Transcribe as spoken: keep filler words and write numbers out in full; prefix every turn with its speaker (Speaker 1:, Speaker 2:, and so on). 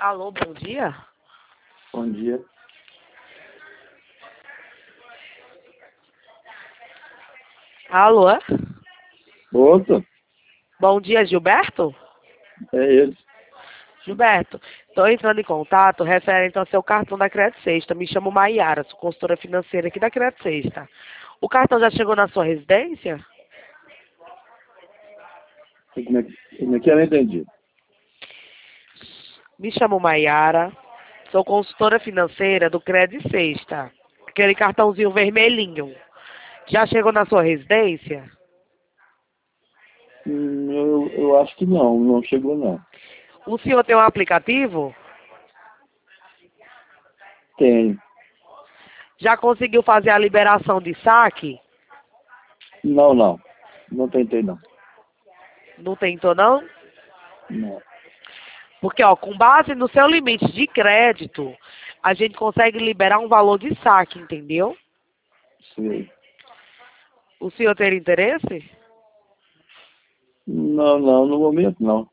Speaker 1: Alô, bom dia.
Speaker 2: Bom dia.
Speaker 1: Alô?
Speaker 2: Ouça,
Speaker 1: Bom dia, Gilberto?
Speaker 2: é ele.
Speaker 1: Gilberto, estou entrando em contato referente ao seu cartão da Crédito Sexta. Me chamo Maiara, sou consultora financeira aqui da Crédito Sexta. O cartão já chegou na sua residência?
Speaker 2: Como é, que- como é que eu não entendi?
Speaker 1: Me chamo Maiara, sou consultora financeira do Crédito Sexta. Aquele cartãozinho vermelhinho. Já chegou na sua residência?
Speaker 2: Hum, eu, eu acho que não, não chegou não.
Speaker 1: O senhor tem um aplicativo?
Speaker 2: Tem.
Speaker 1: Já conseguiu fazer a liberação de saque?
Speaker 2: Não, não. Não tentei não.
Speaker 1: Não tentou, não?
Speaker 2: Não.
Speaker 1: Porque, ó, com base no seu limite de crédito, a gente consegue liberar um valor de saque, entendeu?
Speaker 2: Sei.
Speaker 1: O senhor tem interesse?
Speaker 2: Não, não, no momento não.